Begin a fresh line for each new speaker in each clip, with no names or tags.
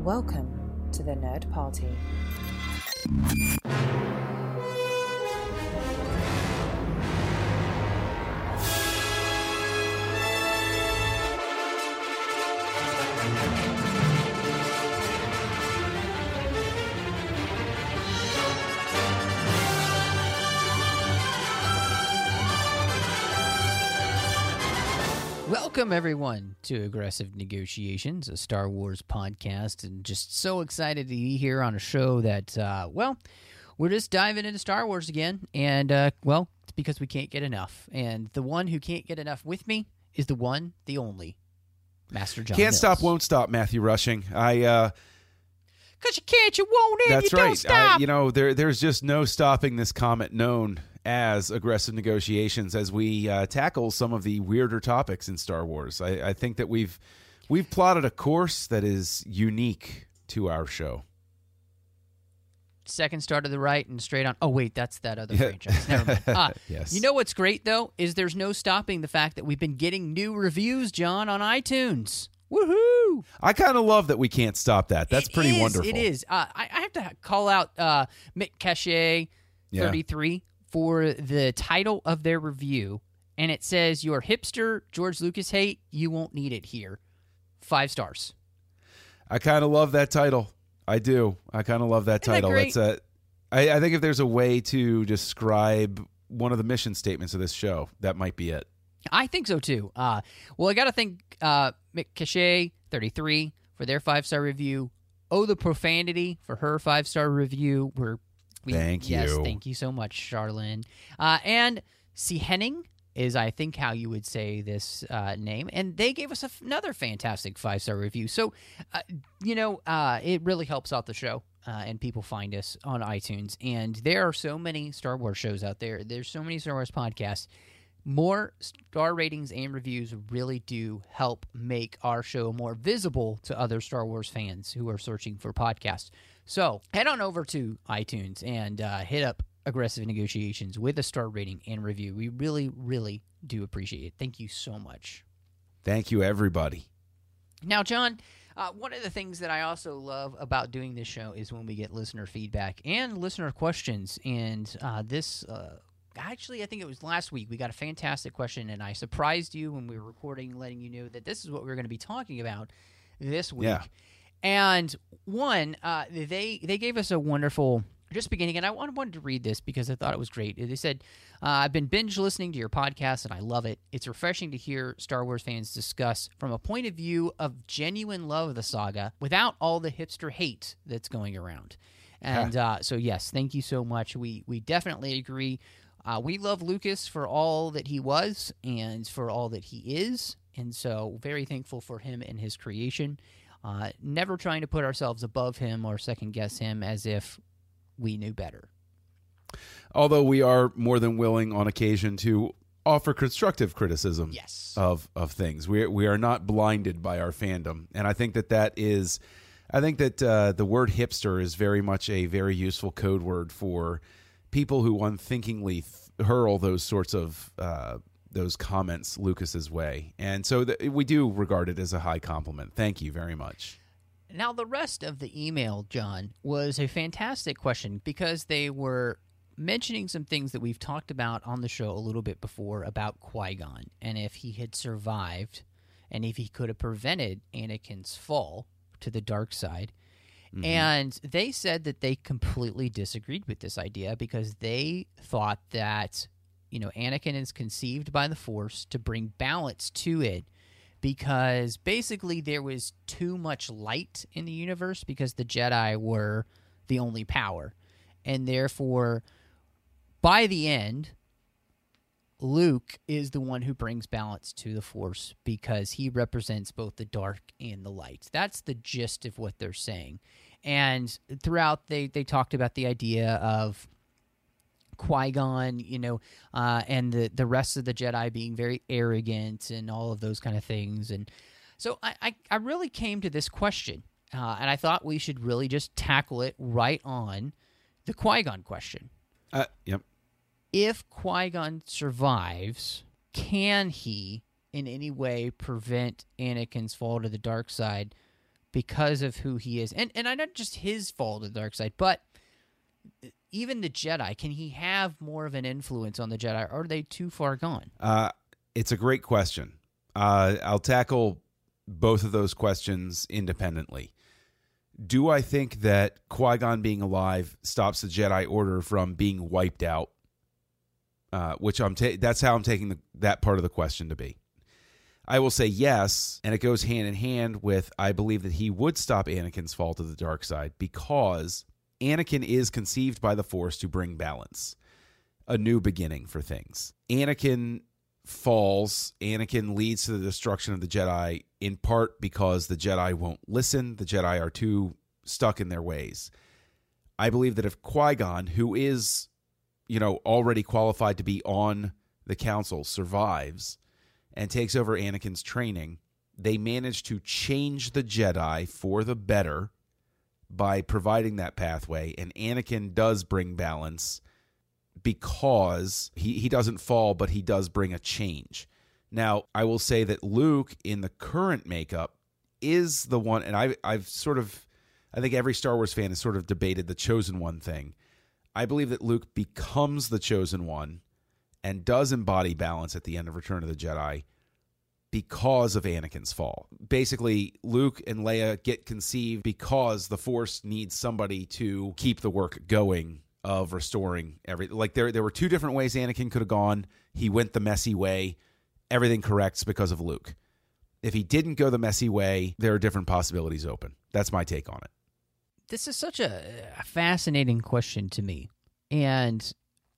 Welcome to the Nerd Party.
Welcome, everyone, to Aggressive Negotiations, a Star Wars podcast, and just so excited to be here on a show that, we're just diving into Star Wars again, and, it's because we can't get enough, and the one who can't get enough with me is the one, the only, Master John
Can't
Mills.
stop, won't stop, Matthew Rushing.
Because you can't, you won't, and
That's
you
right.
don't stop.
There's just no stopping this comet known as Aggressive Negotiations as we tackle some of the weirder topics in Star Wars. I think that we've plotted a course that is unique to our show.
Second star to the right and straight on. Oh, wait, that's that other franchise. Never mind.
Yes.
You know what's great, though, is there's no stopping the fact that we've been getting new reviews, John, on iTunes. Woohoo!
I kind of love that we can't stop that. That's pretty wonderful.
It is. I have to call out Mick Cachet 33 for the title of their review, and it says, "Your hipster George Lucas hate, you won't need it here." 5 stars.
I kind of love that title. I do. I kind of love that
Isn't that
title.
great?
I think if there's a way to describe one of the mission statements of this show, that might be it.
I think so, too. I got to thank Mick Cachet 33 for their 5-star review. Oh, the Profanity for her 5-star review.
Thank you.
Yes, thank you so much, Charlene. And C. Henning is, I think, how you would say this name. And they gave us another fantastic 5-star review. So, it really helps out the show. And people find us on iTunes. And there are so many Star Wars shows out there. There's so many Star Wars podcasts. More star ratings and reviews really do help make our show more visible to other Star Wars fans who are searching for podcasts. So head on over to iTunes and hit up Aggressive Negotiations with a star rating and review. We really, really do appreciate it. Thank you so much.
Thank you, everybody. Now,
John, one of the things that I also love about doing this show is when we get listener feedback and listener questions. And actually, I think it was last week, we got a fantastic question, and I surprised you when we were recording, letting you know that this is what we were going to be talking about this week.
Yeah.
And one, they gave us a wonderful just beginning, and I wanted to read this because I thought it was great. They said, "I've been binge listening to your podcast, and I love it. It's refreshing to hear Star Wars fans discuss from a point of view of genuine love of the saga without all the hipster hate that's going around." And so, yes, thank you so much. We definitely agree. We love Lucas for all that he was and for all that he is, and so very thankful for him and his creation. Never trying to put ourselves above him or second-guess him as if we knew better.
Although we are more than willing on occasion to offer constructive criticism of things. We are not blinded by our fandom, and I think that the word hipster is very much a very useful code word for people who unthinkingly hurl those sorts of those comments Lucas's way. And so we do regard it as a high compliment. Thank you very much.
Now, the rest of the email, John, was a fantastic question because they were mentioning some things that we've talked about on the show a little bit before about Qui-Gon and if he had survived and if he could have prevented Anakin's fall to the dark side. Mm-hmm. And they said that they completely disagreed with this idea because they thought that, Anakin is conceived by the Force to bring balance to it because basically there was too much light in the universe because the Jedi were the only power. And therefore, by the end, Luke is the one who brings balance to the Force because he represents both the dark and the light. That's the gist of what they're saying. And throughout, they talked about the idea of Qui-Gon, and the rest of the Jedi being very arrogant and all of those kind of things. And so I really came to this question, and I thought we should really just tackle it right on the Qui-Gon question.
Yep.
If Qui-Gon survives, can he in any way prevent Anakin's fall to the dark side because of who he is. And not just his fault of the dark side, but even the Jedi. Can he have more of an influence on the Jedi, or are they too far gone?
It's a great question. I'll tackle both of those questions independently. Do I think that Qui-Gon being alive stops the Jedi Order from being wiped out? Which that's how I'm taking that part of the question to be. I will say yes, and it goes hand in hand with I believe that he would stop Anakin's fall to the dark side because Anakin is conceived by the Force to bring balance, a new beginning for things. Anakin falls. Anakin leads to the destruction of the Jedi in part because the Jedi won't listen. The Jedi are too stuck in their ways. I believe that if Qui-Gon, who is, already qualified to be on the council, survives and takes over Anakin's training, they manage to change the Jedi for the better by providing that pathway. And Anakin does bring balance because he doesn't fall, but he does bring a change. Now, I will say that Luke, in the current makeup, is the one, and I think every Star Wars fan has sort of debated the Chosen One thing. I believe that Luke becomes the Chosen One and does embody balance at the end of Return of the Jedi because of Anakin's fall. Basically, Luke and Leia get conceived because the Force needs somebody to keep the work going of restoring everything. Like there were two different ways Anakin could have gone. He went the messy way. Everything corrects because of Luke. If he didn't go the messy way, there are different possibilities open. That's my take on it.
This is such a fascinating question to me, and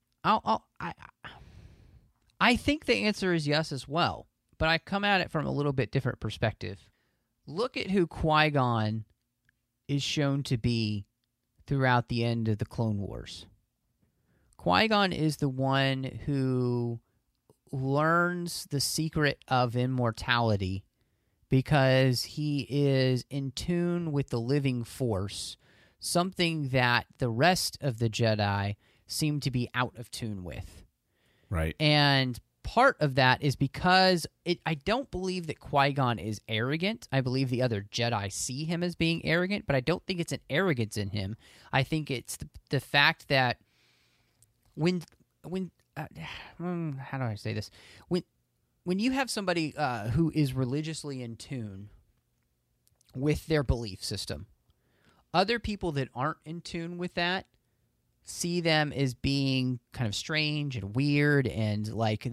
I think the answer is yes as well, but I come at it from a little bit different perspective. Look at who Qui-Gon is shown to be throughout the end of the Clone Wars. Qui-Gon is the one who learns the secret of immortality because he is in tune with the living Force, something that the rest of the Jedi seem to be out of tune with.
Right.
And part of that is because I don't believe that Qui-Gon is arrogant. I believe the other Jedi see him as being arrogant, but I don't think it's an arrogance in him. I think it's the fact that when how do I say this? When you have somebody who is religiously in tune with their belief system, other people that aren't in tune with that see them as being kind of strange and weird and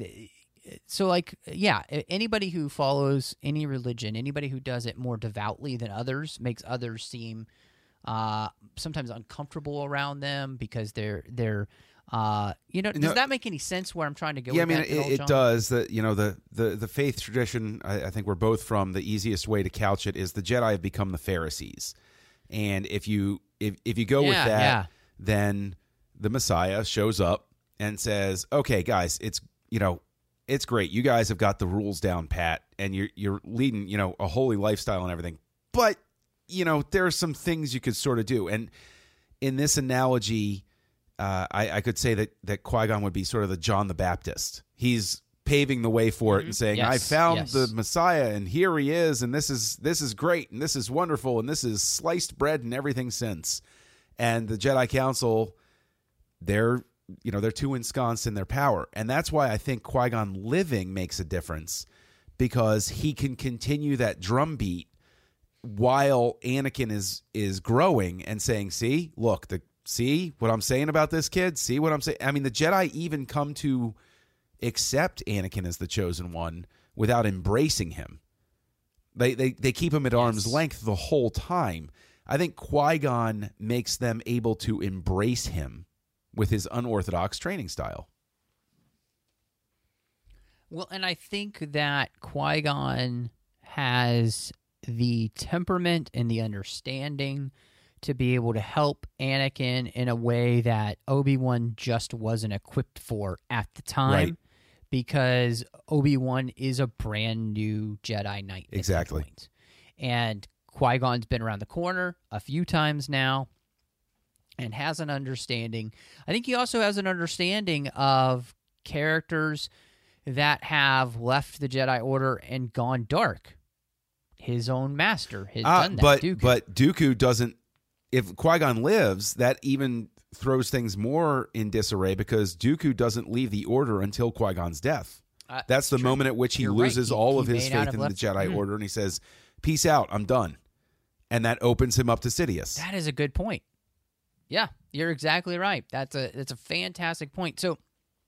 anybody who follows any religion, anybody who does it more devoutly than others makes others seem sometimes uncomfortable around them because they're does that make any sense where I'm trying to go?
Yeah,
with
it does. That the faith tradition. I think we're both from. The easiest way to couch it is the Jedi have become the Pharisees, and if you go with that, then the Messiah shows up and says, "Okay, guys, it's great. You guys have got the rules down pat, and you're leading a holy lifestyle and everything. But there are some things you could sort of do." And in this analogy, I could say that Qui-Gon would be sort of the John the Baptist. He's paving the way for it and saying, "I found the Messiah, and here he is, and this is great, and this is wonderful, and this is sliced bread and everything since." And the Jedi Council, they're too ensconced in their power, and that's why I think Qui-Gon living makes a difference, because he can continue that drumbeat while Anakin is growing and saying, "See, look, see what I'm saying about this kid? See what I'm saying?" I mean, the Jedi even come to accept Anakin as the chosen one without embracing him. They keep him at arm's length the whole time. I think Qui-Gon makes them able to embrace him with his unorthodox training style.
Well, and I think that Qui-Gon has the temperament and the understanding to be able to help Anakin in a way that Obi-Wan just wasn't equipped for at the time,
right,
because Obi-Wan is a brand new Jedi Knight.
Exactly.
At that point. And Qui-Gon's been around the corner a few times now and has an understanding. I think he also has an understanding of characters that have left the Jedi Order and gone dark. his own master has done that.
But Dooku doesn't. If Qui-Gon lives, that even throws things more in disarray because Dooku doesn't leave the Order until Qui-Gon's death. That's the moment at which he loses all of his faith in the Jedi Order, and he says, "Peace out, I'm done." And that opens him up to Sidious.
That is a good point. Yeah, you're exactly right. That's a fantastic point. So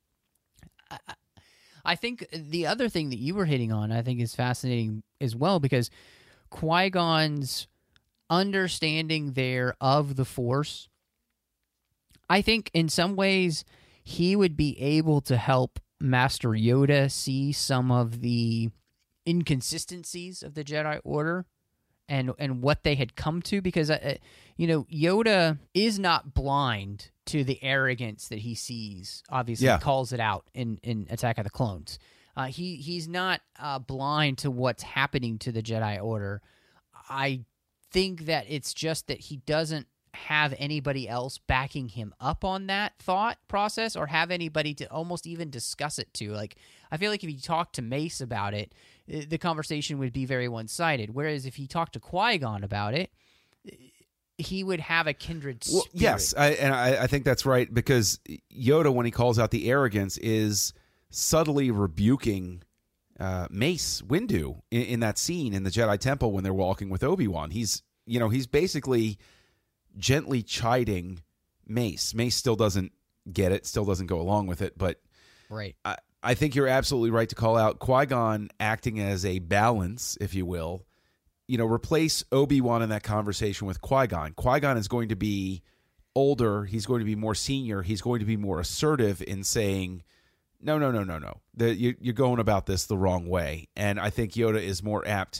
I think the other thing that you were hitting on, I think, is fascinating as well, because Qui-Gon's understanding there of the Force, I think in some ways he would be able to help Master Yoda see some of the inconsistencies of the Jedi Order and what they had come to, because Yoda is not blind to the arrogance that he sees. Obviously, he calls it out in Attack of the Clones. He's not blind to what's happening to the Jedi Order. I think that it's just that he doesn't have anybody else backing him up on that thought process, or have anybody to almost even discuss it to. Like, I feel like if you talk to Mace about it, the conversation would be very one-sided. Whereas if he talked to Qui-Gon about it, he would have a kindred spirit.
Well, yes, I think that's right, because Yoda, when he calls out the arrogance, is subtly rebuking Mace Windu in that scene in the Jedi Temple when they're walking with Obi-Wan. He's basically gently chiding Mace. Mace still doesn't get it, still doesn't go along with it, but
right.
I think you're absolutely right to call out Qui-Gon acting as a balance, if you will. Replace Obi-Wan in that conversation with Qui-Gon. Qui-Gon is going to be older. He's going to be more senior. He's going to be more assertive in saying, no. You're going about this the wrong way. And I think Yoda is more apt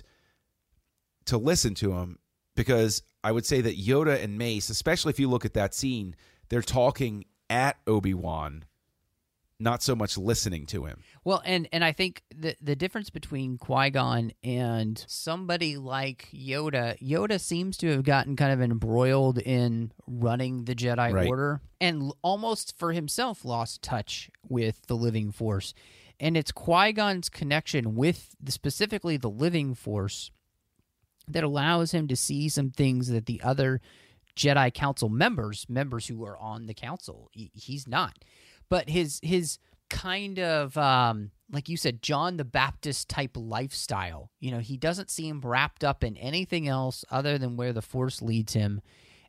to listen to him, because I would say that Yoda and Mace, especially if you look at that scene, they're talking at Obi-Wan, not so much listening to him.
Well, and I think the difference between Qui-Gon and somebody like Yoda seems to have gotten kind of embroiled in running the Jedi Order, and almost for himself lost touch with the living Force. And it's Qui-Gon's connection with specifically the living Force that allows him to see some things that the other Jedi Council members who are on the Council, he's not. But his kind of, like you said, John the Baptist type lifestyle, he doesn't seem wrapped up in anything else other than where the Force leads him.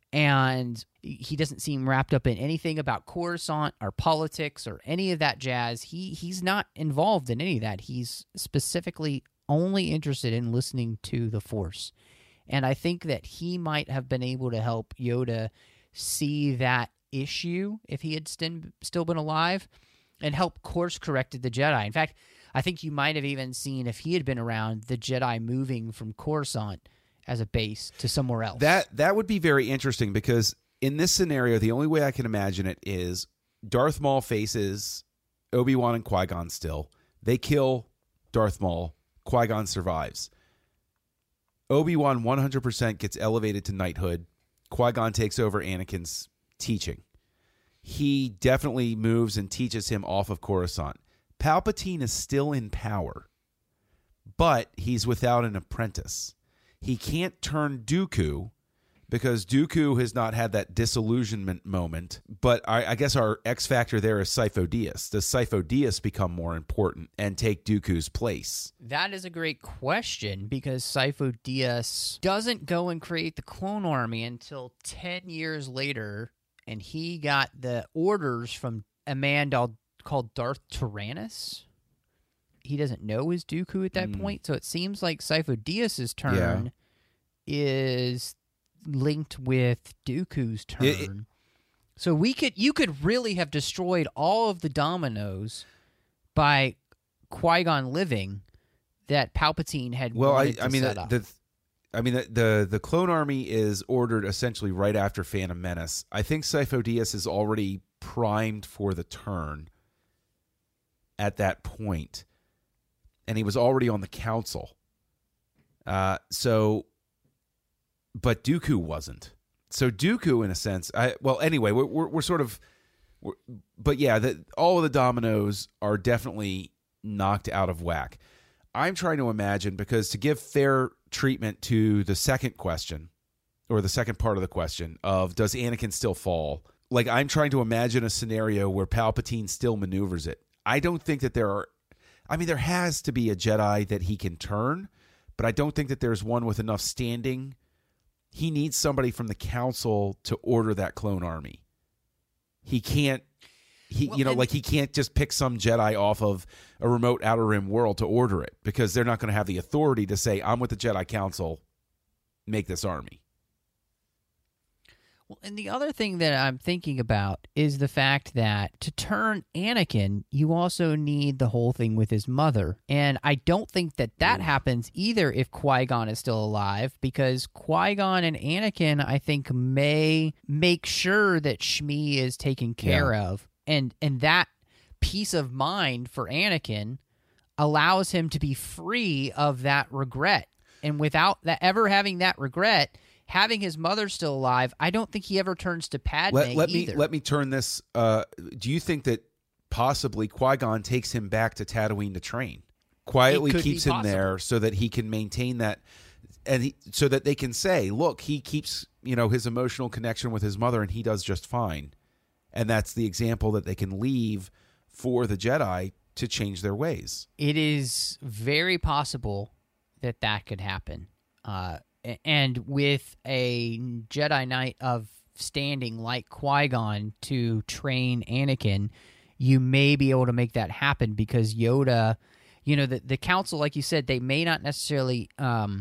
And he doesn't seem wrapped up in anything about Coruscant or politics or any of that jazz. He's not involved in any of that. He's specifically only interested in listening to the Force. And I think that he might have been able to help Yoda see that issue if he had still been alive, and help course corrected the Jedi. In fact, I think you might have even seen, if he had been around, the Jedi moving from Coruscant as a base to somewhere else.
That would be very interesting, because in this scenario, the only way I can imagine it is Darth Maul faces Obi-Wan and Qui-Gon still. They kill Darth Maul. Qui-Gon survives. Obi-Wan 100% gets elevated to knighthood. Qui-Gon takes over Anakin's teaching. He definitely moves and teaches him off of Coruscant. Palpatine is still in power, but he's without an apprentice. He can't turn Dooku, because Dooku has not had that disillusionment moment. But I guess our X factor there is Sifo Dyas. Does Sifo Dyas become more important and take Dooku's place?
That is a great question, because Sifo Dyas doesn't go and create the clone army until 10 years later, and he got the orders from a man called Darth Tyrannus. He doesn't know his Dooku at that point, so it seems like Sifo Dyas' turn is linked with Dooku's turn. So you could really have destroyed all of the dominoes by Qui-Gon living that Palpatine had wanted to set up.
The clone army is ordered essentially right after Phantom Menace. I think Sifo Dyas is already primed for the turn at that point, and he was already on the council. But Dooku wasn't. So Dooku, in a sense, anyway, we're sort of, but yeah, all of the dominoes are definitely knocked out of whack. I'm trying to imagine, because to give fair treatment to the second question, or the second part of the question of, does Anakin still fall? Like, I'm trying to imagine a scenario where Palpatine still maneuvers it. I don't think that there has to be a Jedi that he can turn, but I don't think that there's one with enough standing. He needs somebody from the council to order that clone army. He can't, he can't just pick some Jedi off of a remote Outer Rim world to order it, because they're not going to have the authority to say, I'm with the Jedi Council, make this army.
Well, and the other thing that I'm thinking about is the fact that to turn Anakin, you also need the whole thing with his mother. And I don't think that happens either if Qui-Gon is still alive, because Qui-Gon and Anakin, I think, may make sure that Shmi is taken care of. And that peace of mind for Anakin allows him to be free of that regret. And without that, ever having that regret, having his mother still alive, I don't think he ever turns to Padme either.
Let me turn this. Do you think that possibly Qui-Gon takes him back to Tatooine to train? Quietly keeps him there so that he can maintain that, and so that they can say, look, he keeps his emotional connection with his mother, and he does just fine. And that's the example that they can leave for the Jedi to change their ways.
It is very possible that could happen. And with a Jedi Knight of standing like Qui-Gon to train Anakin, you may be able to make that happen, because Yoda, the council, like you said, they may not necessarily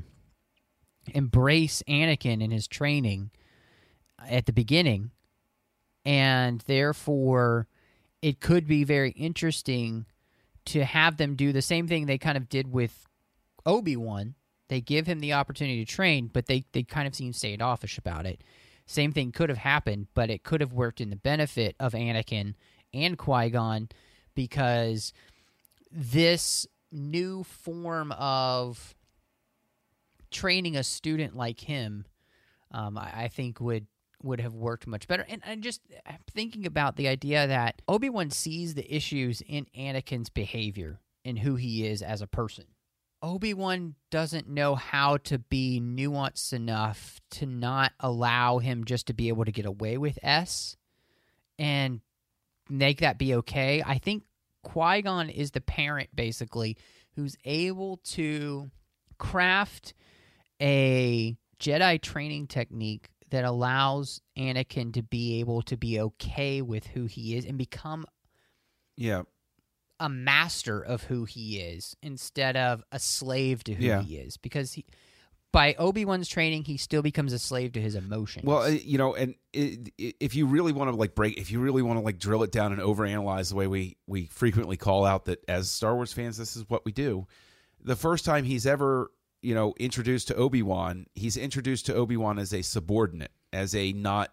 embrace Anakin in his training at the beginning, and therefore it could be very interesting to have them do the same thing they kind of did with Obi-Wan. They give him the opportunity to train, but they kind of seem standoffish about it. Same thing could have happened, but it could have worked in the benefit of Anakin and Qui-Gon, because this new form of training a student like him, I think would have worked much better. And I'm just thinking about the idea that Obi-Wan sees the issues in Anakin's behavior and who he is as a person. Obi-Wan doesn't know how to be nuanced enough to not allow him just to be able to get away with S and make that be okay. I think Qui-Gon is the parent, basically, who's able to craft a Jedi training technique that allows Anakin to be able to be okay with who he is and become a master of who he is instead of a slave to who he is. Because by Obi-Wan's training, he still becomes a slave to his emotions.
Well, and if you really want to drill it down and overanalyze the way we frequently call out that as Star Wars fans, this is what we do. The first time he's ever introduced to Obi-Wan, he's introduced to Obi-Wan as a subordinate, as a not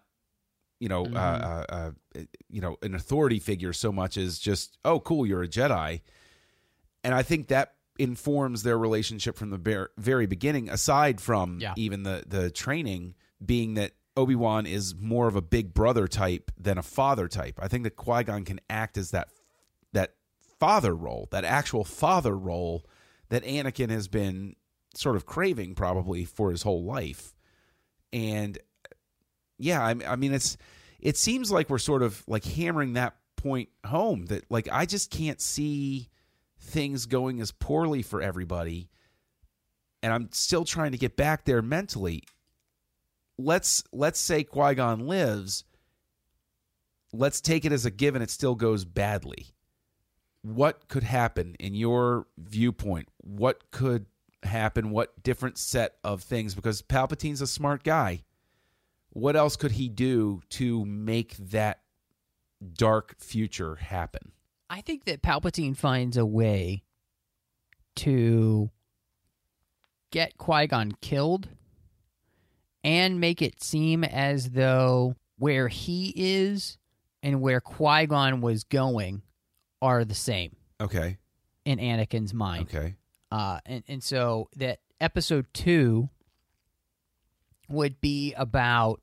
an authority figure so much as just, oh, cool, you're a Jedi. And I think that informs their relationship from the very beginning, aside from even the training, being that Obi-Wan is more of a big brother type than a father type. I think that Qui-Gon can act as that father role, that actual father role that Anakin has been sort of craving probably for his whole life. And I mean, it seems like we're sort of like hammering that point home, that like I just can't see things going as poorly for everybody, and I'm still trying to get back there mentally. Let's say Qui-Gon lives. Let's take it as a given it still goes badly. What could happen in your viewpoint? What could happen? What different set of things? Because Palpatine's a smart guy. What else could he do to make that dark future happen?
I think that Palpatine finds a way to get Qui-Gon killed and make it seem as though where he is and where Qui-Gon was going are the same.
Okay.
In Anakin's mind.
Okay.
And so that episode 2 would be about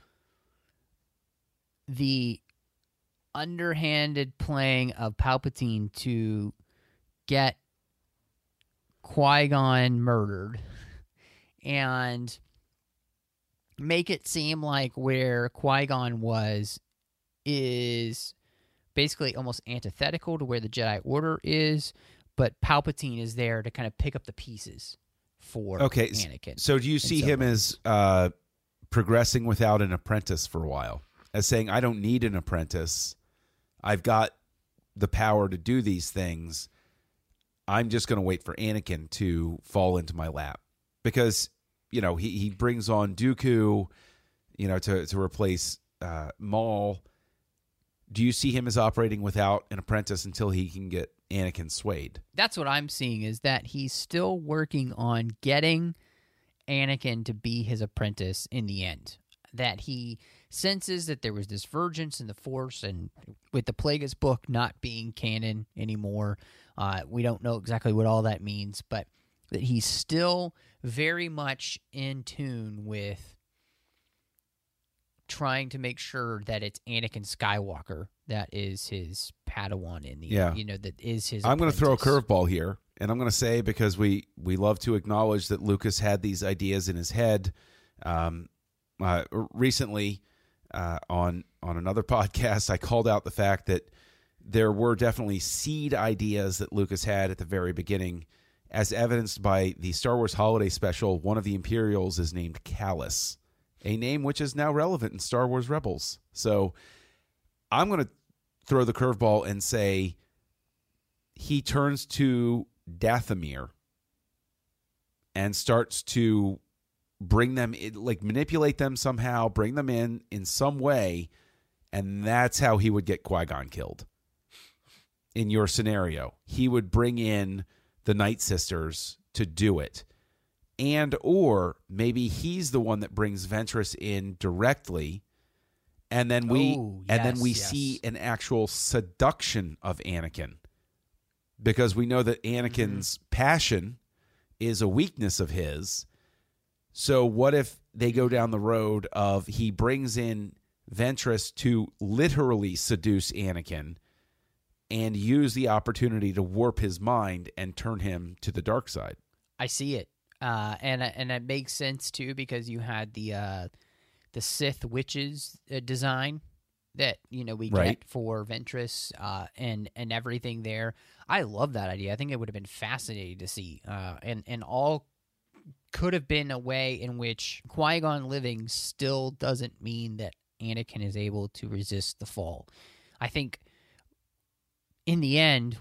the underhanded playing of Palpatine to get Qui-Gon murdered and make it seem like where Qui-Gon is basically almost antithetical to where the Jedi Order is, but Palpatine is there to kind of pick up the pieces for Anakin.
So do you see him as progressing without an apprentice for a while? As saying, I don't need an apprentice. I've got the power to do these things. I'm just going to wait for Anakin to fall into my lap. Because, he brings on Dooku, to replace Maul. Do you see him as operating without an apprentice until he can get Anakin swayed?
That's what I'm seeing, is that he's still working on getting Anakin to be his apprentice in the end. That he senses that there was this divergence in the Force, and with the Plagueis book not being canon anymore, we don't know exactly what all that means, but that he's still very much in tune with trying to make sure that it's Anakin Skywalker that is his Padawan in the end, that is his
I'm going to throw a
apprentice.
curveball here, and I'm going to say, because we love to acknowledge that Lucas had these ideas in his head. Recently, on another podcast, I called out the fact that there were definitely seed ideas that Lucas had at the very beginning, as evidenced by the Star Wars Holiday Special. One of the Imperials is named Kallus, a name which is now relevant in Star Wars Rebels. So I'm going to throw the curveball and say he turns to Dathomir and starts to bring them, manipulate them somehow, bring them in some way, and that's how he would get Qui-Gon killed. In your scenario, he would bring in the Night Sisters to do it. And or maybe he's the one that brings Ventress in directly, and then we see an actual seduction of Anakin, because we know that Anakin's passion is a weakness of his. So what if they go down the road of he brings in Ventress to literally seduce Anakin and use the opportunity to warp his mind and turn him to the dark side?
I see it. And it makes sense too, because you had the Sith witches design that we get for Ventress and everything there. I love that idea. I think it would have been fascinating to see, and all could have been a way in which Qui-Gon living still doesn't mean that Anakin is able to resist the fall. I think in the end,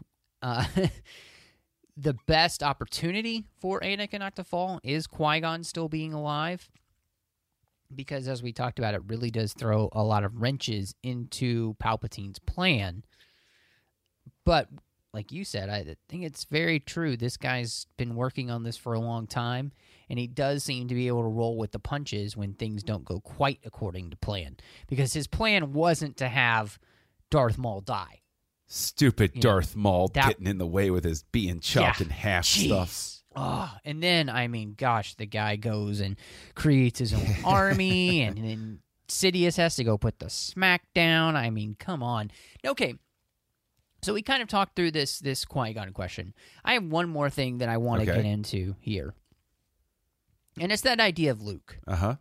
the best opportunity for Anakin not to fall is Qui-Gon still being alive, because as we talked about, it really does throw a lot of wrenches into Palpatine's plan. But like you said, I think it's very true. This guy's been working on this for a long time, and he does seem to be able to roll with the punches when things don't go quite according to plan, because his plan wasn't to have Darth Maul die.
Stupid Darth Maul getting in the way with his being chopped in half stuff.
Oh, and then, the guy goes and creates his own army, and then Sidious has to go put the smack down. Come on. Okay, so we kind of talked through this Qui-Gon question. I have one more thing that I want to get into here, and it's that idea of Luke.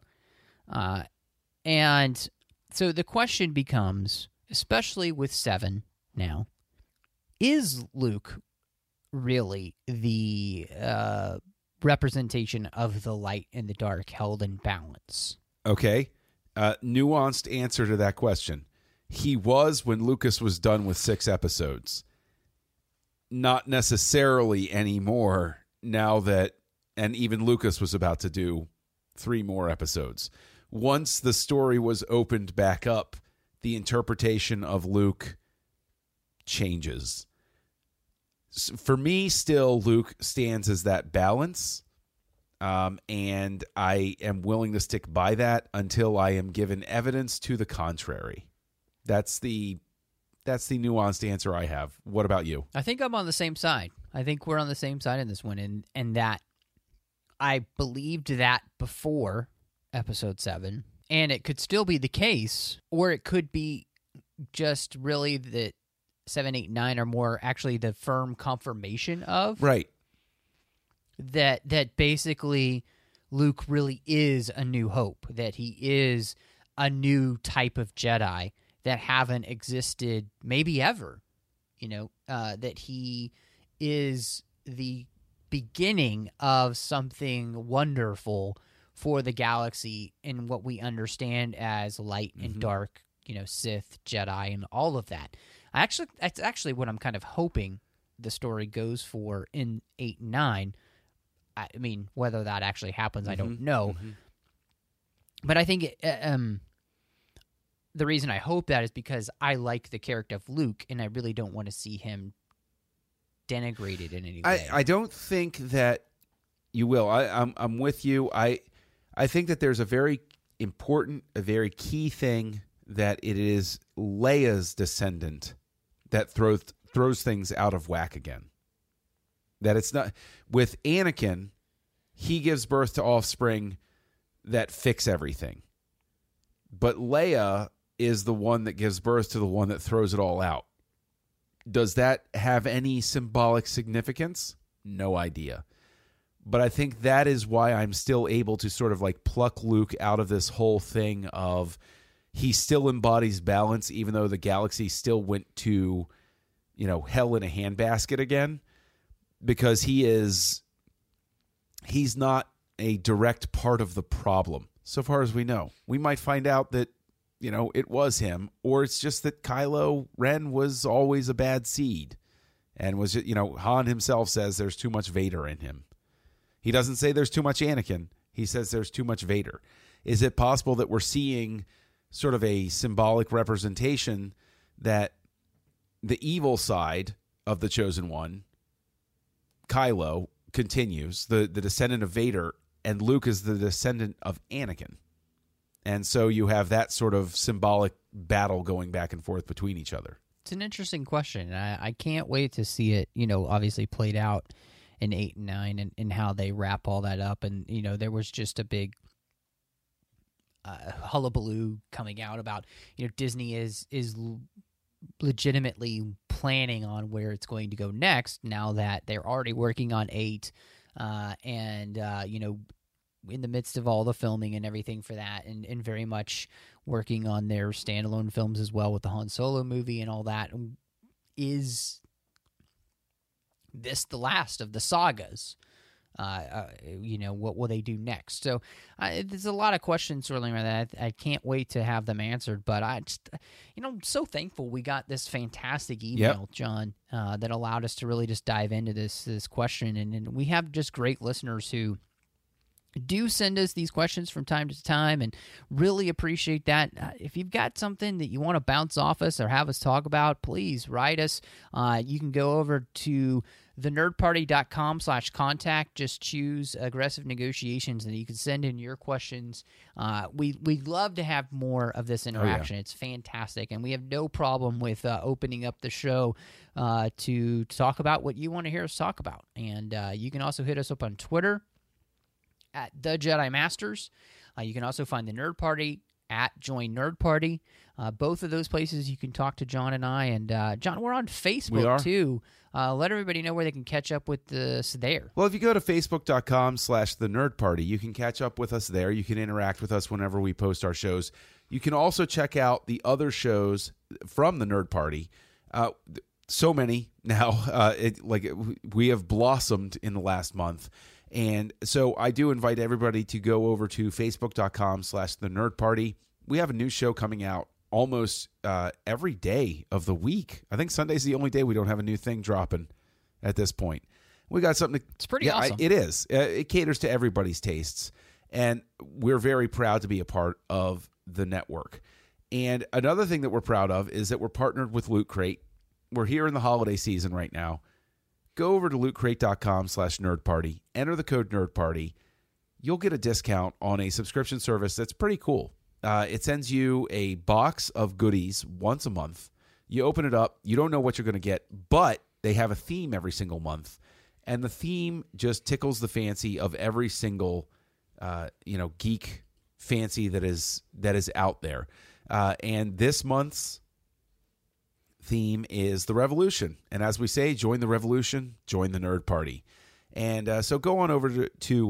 And so the question becomes, especially with 7 now, is Luke really the representation of the light and the dark held in balance?
Okay. Nuanced answer to that question. He was when Lucas was done with 6 episodes. Not necessarily anymore now that, and even Lucas was about to do 3 more episodes. Once the story was opened back up, the interpretation of Luke changes. For me, still, Luke stands as that balance, and I am willing to stick by that until I am given evidence to the contrary. That's the nuanced answer I have. What about you?
I think I'm on the same side. I think we're on the same side in this one, and that I believed that before Episode 7, and it could still be the case, or it could be just really that 7, 8, 9 are more actually the firm confirmation of
right.
that basically Luke really is a new hope, that he is a new type of Jedi that haven't existed maybe ever, that he is the beginning of something wonderful for the galaxy in what we understand as light and dark, Sith, Jedi, and all of that. That's actually what I'm kind of hoping the story goes for in 8 and 9. I mean, whether that actually happens, I don't know. But I think the reason I hope that is because I like the character of Luke, and I really don't want to see him denigrated in any way.
I don't think that you will. I'm with you. I think that there's a very important, a very key thing, that it is Leia's descendant that throws things out of whack again. That it's not with Anakin, he gives birth to offspring that fix everything. But Leia is the one that gives birth to the one that throws it all out. Does that have any symbolic significance? No idea. But I think that is why I'm still able to sort of like pluck Luke out of this whole thing of he still embodies balance, even though the galaxy still went to, hell in a handbasket again. Because he's not a direct part of the problem, so far as we know. We might find out that, it was him, or it's just that Kylo Ren was always a bad seed. And was, Han himself says there's too much Vader in him. He doesn't say there's too much Anakin. He says there's too much Vader. Is it possible that we're seeing sort of a symbolic representation that the evil side of the Chosen One, Kylo, continues, the descendant of Vader, and Luke is the descendant of Anakin? And so you have that sort of symbolic battle going back and forth between each other.
It's an interesting question. I can't wait to see it, obviously played out in 8 and 9 and how they wrap all that up. And, there was just a big hullabaloo coming out about, Disney is legitimately planning on where it's going to go next now that they're already working on 8 and in the midst of all the filming and everything for that, and very much working on their standalone films as well with the Han Solo movie and all that. Is this the last of the sagas? What will they do next? So there's a lot of questions swirling around that. I can't wait to have them answered, but I just, I'm so thankful we got this fantastic email, John, that allowed us to really just dive into this question. And we have just great listeners who do send us these questions from time to time, and really appreciate that. If you've got something that you want to bounce off us or have us talk about, please write us. You can go over to thenerdparty.com/contact. Just choose Aggressive Negotiations, and you can send in your questions. We'd love to have more of this interaction. It's fantastic, and we have no problem with opening up the show to talk about what you want to hear us talk about. And you can also hit us up on Twitter at The Jedi Masters. You can also find the Nerd Party at Join Nerd Party. Both of those places you can talk to John and I. And John, we're on Facebook too. Let everybody know where they can catch up with us there.
Well, if you go to facebook.com/The Nerd Party, you can catch up with us there. You can interact with us whenever we post our shows. You can also check out the other shows from the Nerd Party. So many now. We have blossomed in the last month. And so I do invite everybody to go over to facebook.com/The Nerd Party. We have a new show coming out almost every day of the week. I think Sunday's the only day we don't have a new thing dropping at this point. We got something.
It's pretty awesome.
It is. It caters to everybody's tastes. And we're very proud to be a part of the network. And another thing that we're proud of is that we're partnered with Loot Crate. We're here in the holiday season right now. Go over to lootcrate.com/Nerd Party. Enter the code Nerd Party. You'll get a discount on a subscription service that's pretty cool. It sends you a box of goodies once a month. You open it up. You don't know what you're going to get, but they have a theme every single month. And the theme just tickles the fancy of every single geek fancy that is out there. And this month's theme is the revolution. And as we say, join the revolution, join the Nerd Party. And so go on over to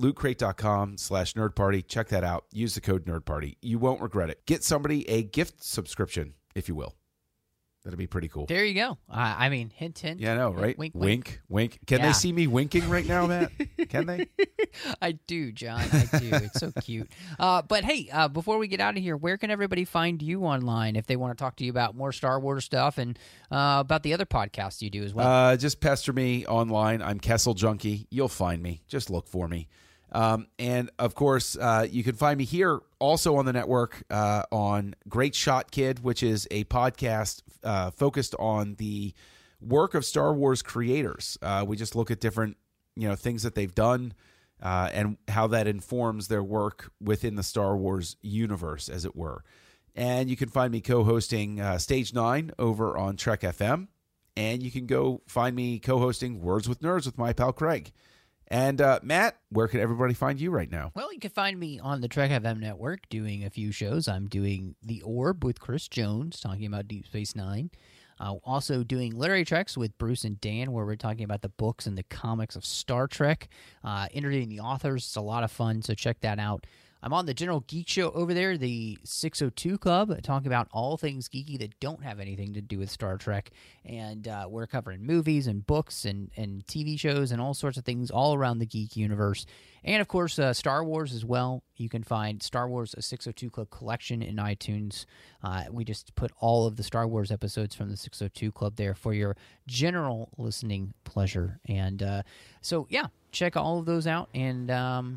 lootcrate.com/nerdparty. Check that out. Use the code NERDPARTY. You won't regret it. Get somebody a gift subscription, if you will. That'd be pretty cool.
There you go. I mean, hint, hint.
Yeah, I know, right?
Wink,
wink. Wink. Can they see me winking right now, Matt? Can they?
I do, John. I do. It's so cute. But hey, before we get out of here, where can everybody find you online if they want to talk to you about more Star Wars stuff and about the other podcasts you do as well?
Just pester me online. I'm Kessel Junkie. You'll find me. Just look for me. And of course, you can find me here also on the network on Great Shot Kid, which is a podcast focused on the work of Star Wars creators. We just look at different, things that they've done and how that informs their work within the Star Wars universe, as it were. And you can find me co-hosting Stage 9 over on Trek FM. And you can go find me co-hosting Words with Nerds with my pal Craig. And Matt, where can everybody find you right now?
Well, you can find me on the Trek FM network doing a few shows. I'm doing The Orb with Chris Jones, talking about Deep Space Nine. Also doing Literary Treks with Bruce and Dan, where we're talking about the books and the comics of Star Trek, interviewing the authors. It's a lot of fun, so check that out. I'm on the General Geek Show over there, the 602 Club, talking about all things geeky that don't have anything to do with Star Trek. And we're covering movies and books and TV shows and all sorts of things all around the geek universe. And, of course, Star Wars as well. You can find Star Wars, a 602 Club collection in iTunes. We just put all of the Star Wars episodes from the 602 Club there for your general listening pleasure. And so, yeah, check all of those out. And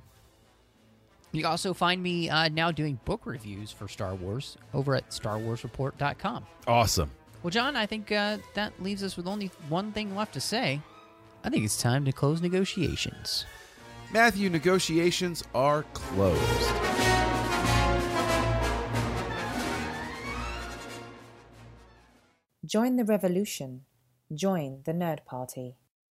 you can also find me now doing book reviews for Star Wars over at StarWarsReport.com.
Awesome.
Well, John, I think that leaves us with only one thing left to say. I think it's time to close negotiations.
Matthew, negotiations are closed.
Join the revolution. Join the Nerd Party.